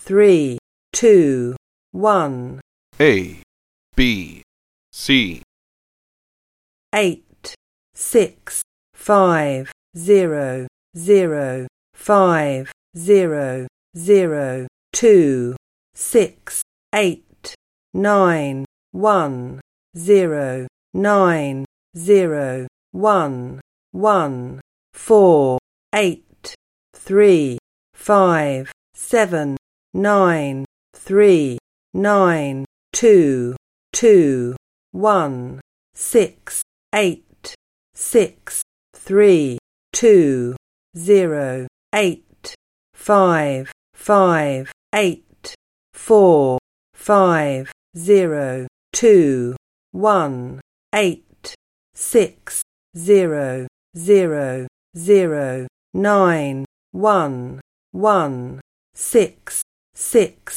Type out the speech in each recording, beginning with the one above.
3, 2, 1. A, B, C. 8, 6, 5, 0, 0, 5, 0, 0, 2, 6, 8, 9, 1, 0, 9, 0, 1, 1, 4, 8, 3, 5, 7, 9, 3, 9, 2, 2, 1, 6, 8, 6, 3, 2, 0, 8, 5, 5, 8, 4, 5, 0, 2, 1, 8, 6, 0, 0, 0, 9, 1, 1, 6, 6,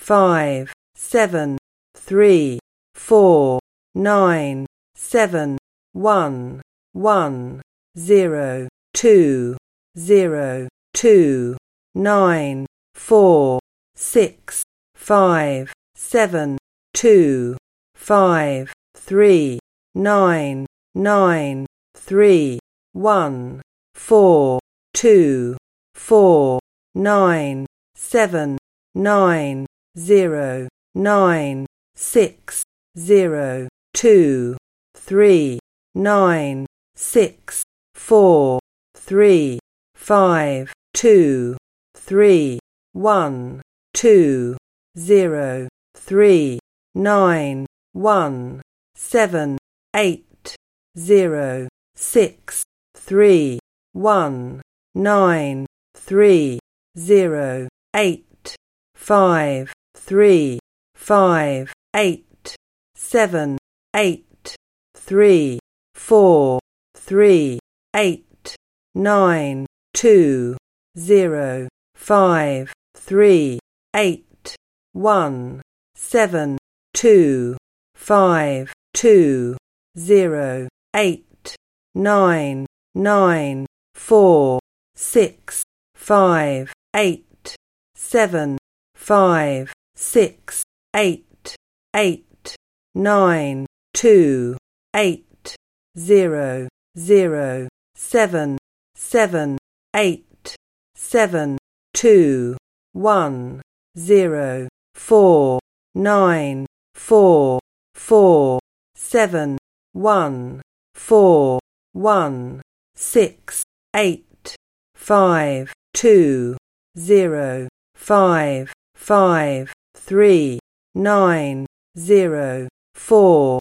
5, 7, 3, 4, 9, 7, 1, 1, 0, 2, 0, 2, 9, 4, 6, 5, 7, 2, 5, 3, 9, 9, 3, 1, 4, 2, 4, 9, 7, 9, 0, 9, 6, 0, 2, 3, 9, 6, 4, 3, 5, 2, 3, 1, 2, 0, 3, 9, 1, 7, 8, 0, 6, 3, 1, 9, 3, 0, 8, 5, 3, 5, 8, 7, 8, 3, 4, 3, 8, 9, 2, 0, 5, 3, 8, 1, 7, 2, 5, 2, 0, 8, 9, 9, 4, 6, 5, 8, 7, 5, 6, 8, 8, 9, 2, 8, 0, 0, 7, 7, 8, 7, 2, 1, 0, 4, 9, 4, 4, 7, 1, 4, 1, 6, 8, 5, 2, 0, 5, 5, 3, 9, 0, 4,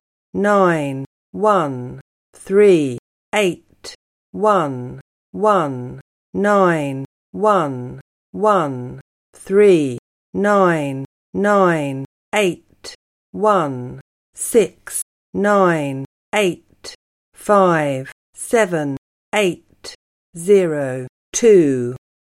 9, 1, 3, 8, 1, 1, 9, 1, 1, 3, 9, 9, 8, 1, 6, 9, 8, 5, 7, 8, 0, 2,